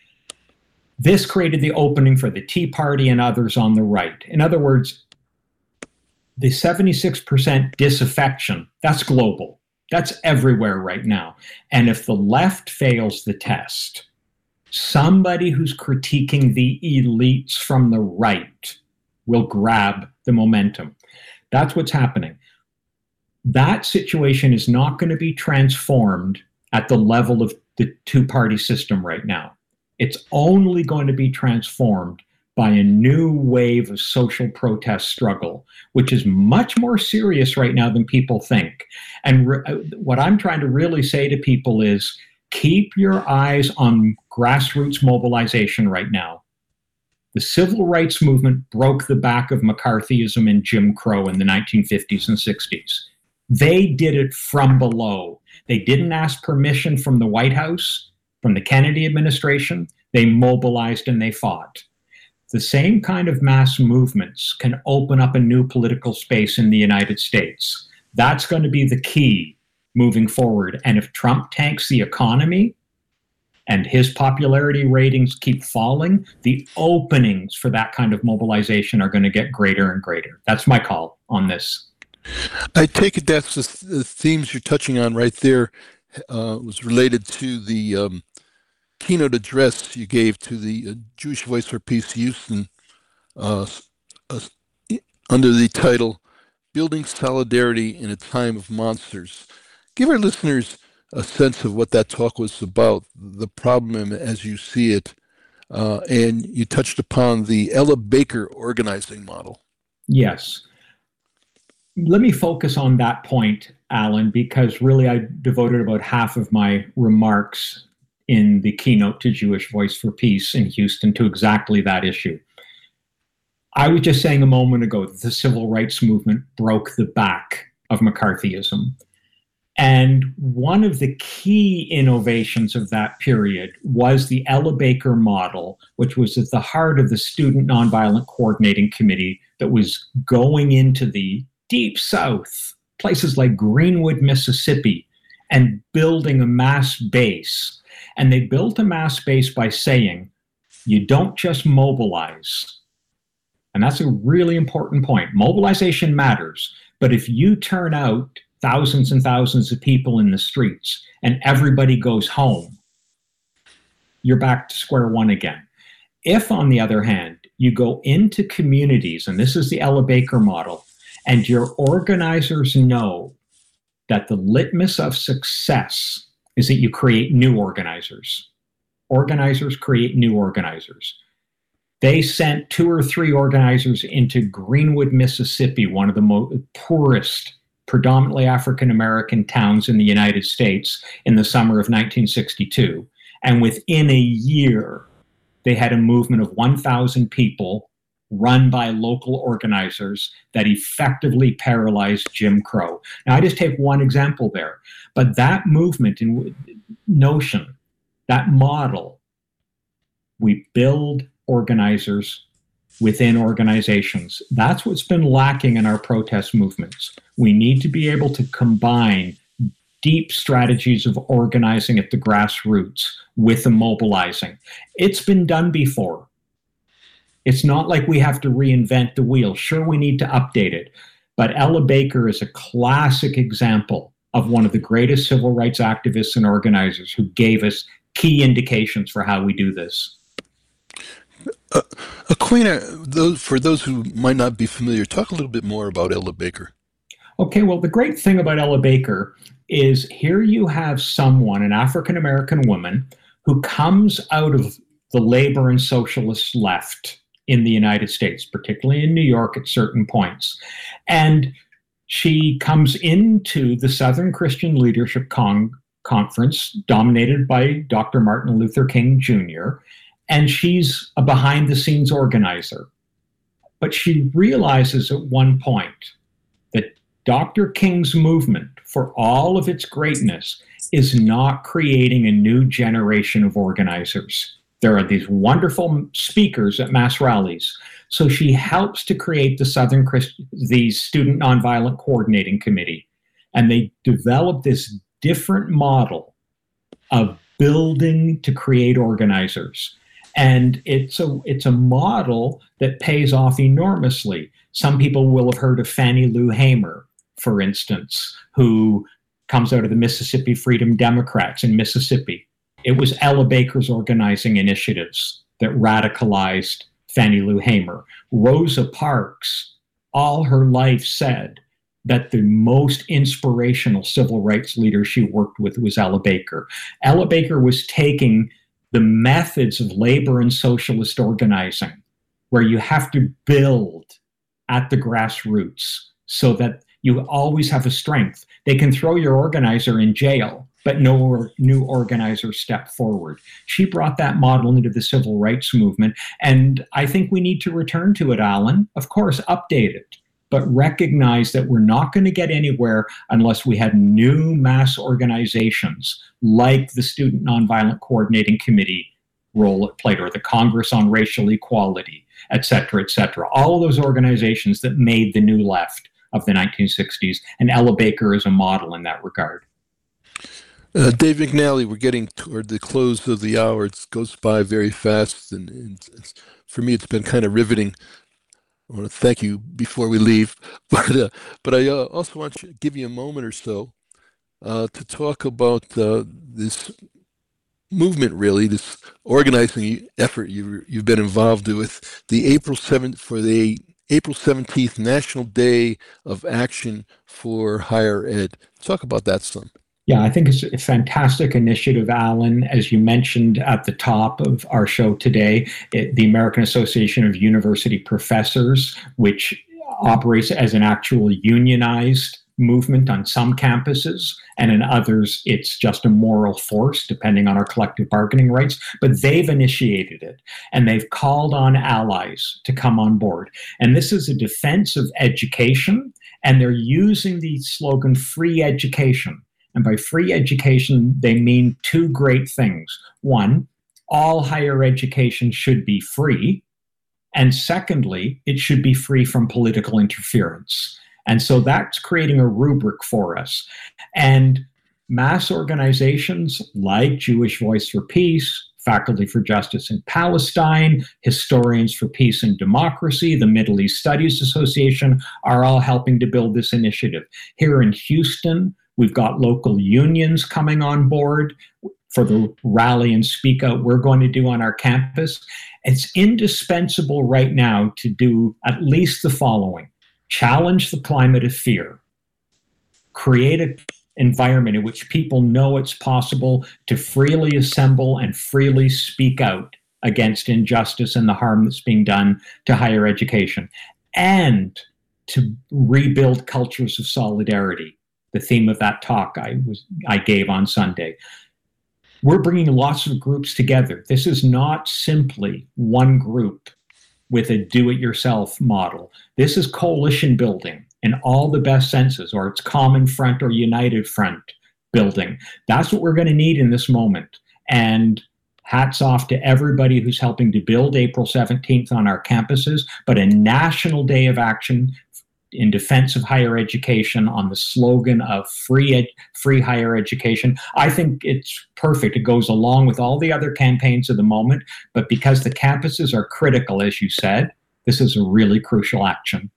This created the opening for the Tea Party and others on the right. In other words, the seventy-six percent disaffection, that's global. That's everywhere right now. And if the left fails the test, somebody who's critiquing the elites from the right will grab the momentum. That's what's happening. That situation is not going to be transformed at the level of the two-party system right now. It's only going to be transformed by a new wave of social protest struggle, which is much more serious right now than people think. And re- what I'm trying to really say to people is, keep your eyes on grassroots mobilization right now. The civil rights movement broke the back of McCarthyism and Jim Crow in the nineteen fifties and sixties. They did it from below. They didn't ask permission from the White House, from the Kennedy administration. They mobilized and they fought. The same kind of mass movements can open up a new political space in the United States. That's going to be the key moving forward. And if Trump tanks the economy and his popularity ratings keep falling, the openings for that kind of mobilization are going to get greater and greater. That's my call on this. I take it that's the, the themes you're touching on right there uh, was related to the um, keynote address you gave to the uh, Jewish Voice for Peace Houston uh, uh, under the title Building Solidarity in a Time of Monsters. Give our listeners a sense of what that talk was about, the problem as you see it, uh, and you touched upon the Ella Baker organizing model. Yes. Let me focus on that point, Alan, because really I devoted about half of my remarks in the keynote to Jewish Voice for Peace in Houston to exactly that issue. I was just saying a moment ago that the civil rights movement broke the back of McCarthyism. And one of the key innovations of that period was the Ella Baker model, which was at the heart of the Student Nonviolent Coordinating Committee that was going into the Deep South, places like Greenwood, Mississippi, and building a mass base. And they built a mass base by saying, you don't just mobilize. And that's a really important point. Mobilization matters, but if you turn out thousands and thousands of people in the streets and everybody goes home, you're back to square one again. If, on the other hand, you go into communities, and this is the Ella Baker model, and your organizers know that the litmus of success is that you create new organizers. Organizers create new organizers. They sent two or three organizers into Greenwood, Mississippi, one of the most poorest, predominantly African-American towns in the United States in the summer of nineteen sixty-two. And within a year, they had a movement of one thousand people run by local organizers that effectively paralyzed Jim Crow. Now, I just take one example there, but that movement and notion, that model, we build organizers within organizations. That's what's been lacking in our protest movements. We need to be able to combine deep strategies of organizing at the grassroots with the mobilizing. It's been done before. It's not like we have to reinvent the wheel. Sure, we need to update it. But Ella Baker is a classic example of one of the greatest civil rights activists and organizers who gave us key indications for how we do this. Uh, Aquinnah, those, for those who might not be familiar, talk a little bit more about Ella Baker. Okay, well, the great thing about Ella Baker is here you have someone, an African-American woman, who comes out of the labor and socialist left in the United States, particularly in New York at certain points. And she comes into the Southern Christian Leadership Con- Conference, dominated by Doctor Martin Luther King Junior, and she's a behind-the-scenes organizer. But she realizes at one point that Doctor King's movement, for all of its greatness, is not creating a new generation of organizers. There are these wonderful speakers at mass rallies. So she helps to create the Southern Christ- the Student Nonviolent Coordinating Committee. And they develop this different model of building to create organizers. And it's a, it's a model that pays off enormously. Some people will have heard of Fannie Lou Hamer, for instance, who comes out of the Mississippi Freedom Democrats in Mississippi. It was Ella Baker's organizing initiatives that radicalized Fannie Lou Hamer. Rosa Parks, all her life, said that the most inspirational civil rights leader she worked with was Ella Baker. Ella Baker was taking the methods of labor and socialist organizing, where you have to build at the grassroots so that you always have a strength. They can throw your organizer in jail, but no new organizers step forward. She brought that model into the civil rights movement, and I think we need to return to it, Alan. Of course, update it, but recognize that we're not going to get anywhere unless we have new mass organizations like the Student Nonviolent Coordinating Committee role it played, or the Congress on Racial Equality, et cetera, et cetera. All of those organizations that made the new left of the nineteen sixties, and Ella Baker is a model in that regard. Uh, Dave McNally, we're getting toward the close of the hour. It goes by very fast, and, and for me, it's been kind of riveting. I want to thank you before we leave, but uh, but I uh, also want to give you a moment or so uh, to talk about uh, this movement, really, this organizing effort you you've been involved with, the April seventh for the April seventeenth National Day of Action for Higher Ed. Talk about that some. Yeah, I think it's a fantastic initiative, Alan. As you mentioned at the top of our show today, it, the American Association of University Professors, which operates as an actual unionized movement on some campuses, and in others, it's just a moral force, depending on our collective bargaining rights. But they've initiated it, and they've called on allies to come on board. And this is a defense of education, and they're using the slogan, free education. And by free education, they mean two great things. One, all higher education should be free. And secondly, it should be free from political interference. And so that's creating a rubric for us. And mass organizations like Jewish Voice for Peace, Faculty for Justice in Palestine, Historians for Peace and Democracy, the Middle East Studies Association are all helping to build this initiative. Here in Houston, we've got local unions coming on board for the rally and speak out we're going to do on our campus. It's indispensable right now to do at least the following. Challenge the climate of fear. Create an environment in which people know it's possible to freely assemble and freely speak out against injustice and the harm that's being done to higher education. And to rebuild cultures of solidarity. The theme of that talk I was I gave on Sunday. We're bringing lots of groups together. This is not simply one group with a do-it-yourself model. This is coalition building in all the best senses, or it's common front or united front building. That's what we're going to need in this moment. And hats off to everybody who's helping to build April seventeenth on our campuses, but a national day of action in defense of higher education on the slogan of free ed- free higher education. I think it's perfect. It goes along with all the other campaigns of the moment, but because the campuses are critical, as you said, this is a really crucial action.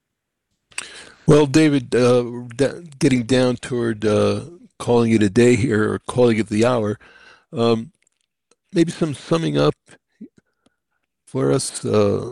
Well, David, uh, d- getting down toward uh, calling it a day here, or calling it the hour, um, maybe some summing up for us, uh,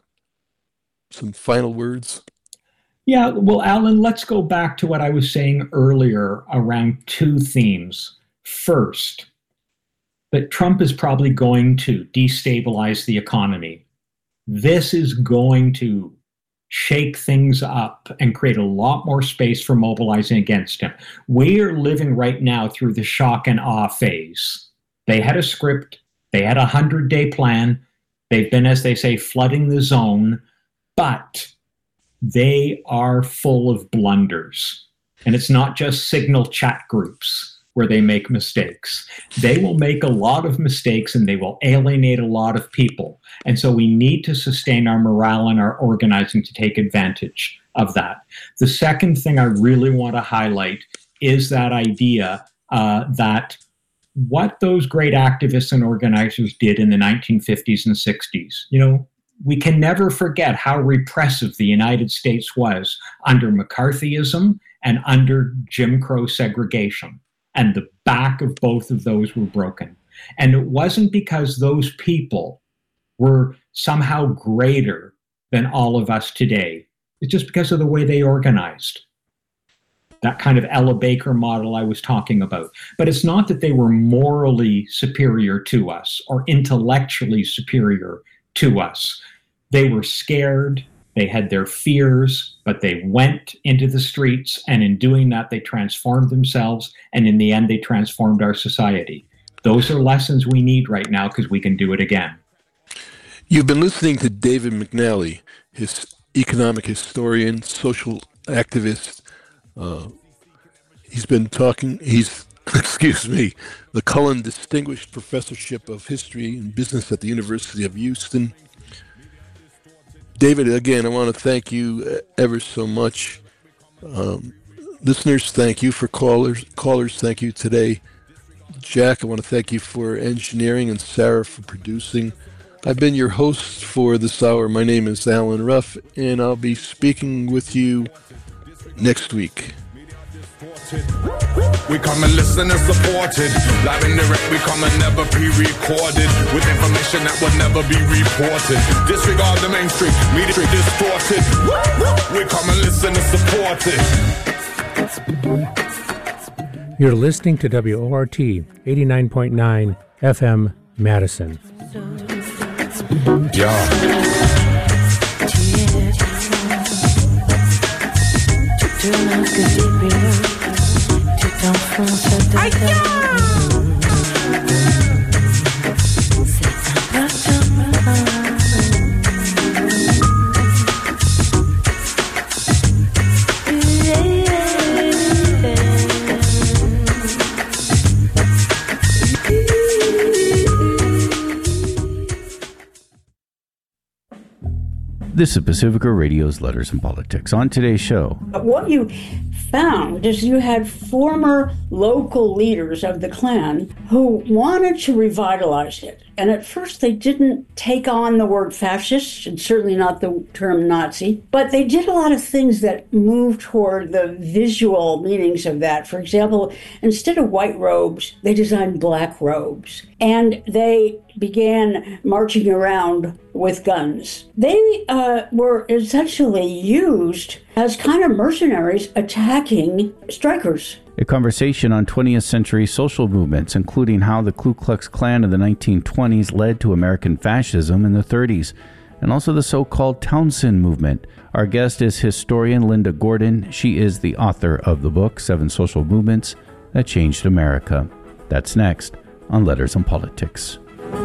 some final words. Yeah, well, Alan, let's go back to what I was saying earlier around two themes. First, that Trump is probably going to destabilize the economy. This is going to shake things up and create a lot more space for mobilizing against him. We are living right now through the shock and awe phase. They had a script. They had a hundred-day plan. They've been, as they say, flooding the zone, but they are full of blunders. And it's not just signal chat groups where they make mistakes. They will make a lot of mistakes and they will alienate a lot of people. And so we need to sustain our morale and our organizing to take advantage of that. The second thing I really want to highlight is that idea uh, that what those great activists and organizers did in the nineteen fifties and sixties, you know, we can never forget how repressive the United States was under McCarthyism and under Jim Crow segregation. And the back of both of those were broken. And it wasn't because those people were somehow greater than all of us today. It's just because of the way they organized. That kind of Ella Baker model I was talking about. But it's not that they were morally superior to us or intellectually superior to us. They were scared, they had their fears, but they went into the streets, and in doing that, they transformed themselves, and in the end, they transformed our society. Those are lessons we need right now because we can do it again. You've been listening to David McNally, his economic historian, social activist. Uh, he's been talking, he's excuse me, the Cullen Distinguished Professorship of History and Business at the University of Houston. David, again, I want to thank you ever so much. Um, listeners, thank you. For callers, callers, thank you today. Jack, I want to thank you for engineering, and Sarah for producing. I've been your host for this hour. My name is Alan Ruff, and I'll be speaking with you next week. We come and listen and support it. Live and direct, we come and never pre-recorded with information that will never be reported. Disregard the mainstream, media distorted. We come and listen and support it. You're listening to W O R T eighty-nine point nine F M Madison. Yeah. This is Pacifica Radio's Letters and Politics. On today's show, what you found is you had former local leaders of the Klan who wanted to revitalize it. And at first they didn't take on the word fascist, and certainly not the term Nazi, but they did a lot of things that moved toward the visual meanings of that. For example, instead of white robes, they designed black robes. And they began marching around with guns. They uh, were essentially used as kind of mercenaries attacking strikers. A conversation on twentieth century social movements, including how the Ku Klux Klan of the nineteen twenties led to American fascism in the thirties, and also the so-called Townsend movement. Our guest is historian Linda Gordon. She is the author of the book, Seven Social Movements That Changed America. That's next on Letters and Politics.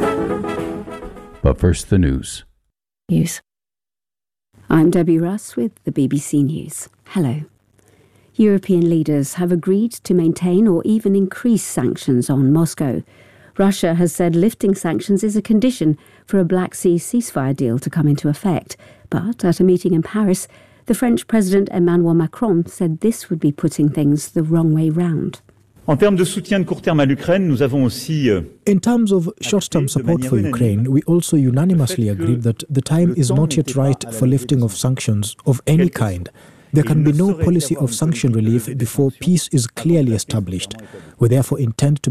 But first, the news. News. I'm Debbie Russ with the B B C News. Hello. European leaders have agreed to maintain or even increase sanctions on Moscow. Russia has said lifting sanctions is a condition for a Black Sea ceasefire deal to come into effect. But at a meeting in Paris, the French President Emmanuel Macron said this would be putting things the wrong way round. En termes de soutien de court terme à l'Ukraine, nous avons aussi In terms of short-term support for Ukraine, we also unanimously agreed that the time is not yet right for lifting of sanctions of any kind. There can be no policy of sanction relief before peace is clearly established. We therefore intend to